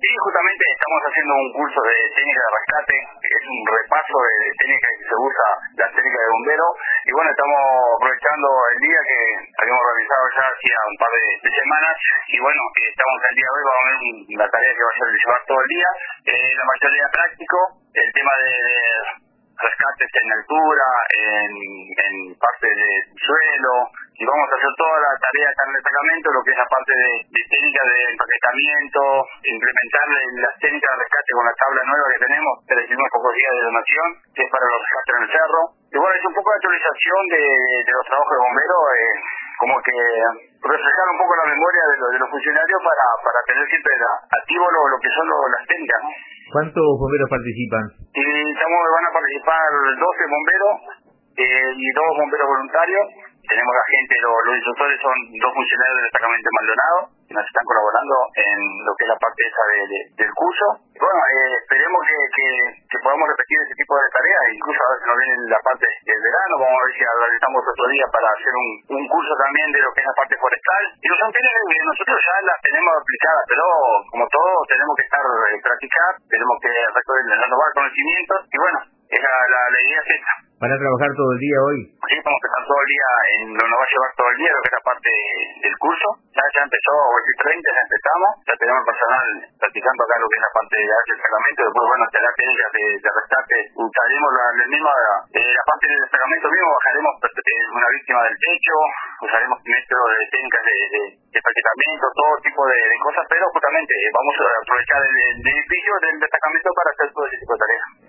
Sí, justamente estamos haciendo un curso de técnica de rescate, que es un repaso de técnicas que se usa, la técnica de bombero, y bueno, estamos aprovechando el día que habíamos realizado ya hacía un par de semanas, y bueno, estamos el día de hoy, vamos a ver la tarea que va a ser de llevar todo el día, la mayoría práctico, el tema de rescates en altura, en parte de suelo, y vamos a hacer toda la tarea acá en el destacamento, lo que es la parte de técnica de empaquetamiento, implementar las técnicas de rescate con la tabla nueva que tenemos, que recibimos pocos días de donación, que es para los rescates en el cerro. Y bueno, es un poco de actualización de los trabajos de bomberos, como que reflejar un poco la memoria de los funcionarios para tener siempre activo lo que son las técnicas, ¿no? ¿Cuántos bomberos participan? Y van a participar 12 bomberos y 2 bomberos voluntarios. Tenemos la gente, los instructores son 2 funcionarios del destacamento de Maldonado, que nos están colaborando en lo que es la parte esa del curso. Y bueno, esperemos que podamos repetir ese tipo de tareas, incluso a ver si nos viene la parte del verano, vamos a ver si realizamos otro día para hacer un curso también de lo que es la parte forestal. Y los anteriores nosotros ya las tenemos aplicadas, pero como todo tenemos que estar practicar, tenemos que renovar conocimientos, y bueno, la idea es esta. ¿Van a trabajar todo el día hoy? Sí, vamos a estar todo el día, nos va a llevar todo el día lo que es la parte del curso. Ya empezó, hoy 30, ya empezamos, ya tenemos el personal practicando acá lo que es la parte de destacamento. Después, bueno, hasta las técnicas de rescate, usaremos la parte del destacamento mismo, bajaremos una víctima del techo, usaremos métodos de técnicas de empaquetamiento, todo tipo de cosas, pero justamente vamos a aprovechar el edificio del destacamento para hacer todo ese tipo de tareas.